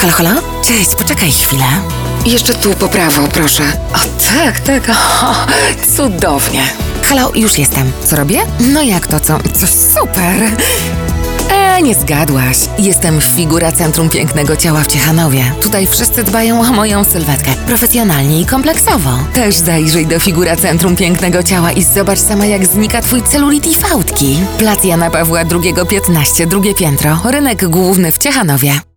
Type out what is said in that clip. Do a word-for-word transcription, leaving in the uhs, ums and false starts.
Halo, halo? Cześć, poczekaj chwilę. Jeszcze tu po prawo, proszę. O, tak, tak, o, cudownie. Halo, już jestem. Co robię? No jak to co? Coś super. E, nie zgadłaś. Jestem w Figura Centrum Pięknego Ciała w Ciechanowie. Tutaj wszyscy dbają o moją sylwetkę. Profesjonalnie i kompleksowo. Też zajrzyj do Figura Centrum Pięknego Ciała i zobacz sama, jak znika twój celulit i fałdki. Plac Jana Pawła drugiego piętnaście, drugie piętro. Rynek główny w Ciechanowie.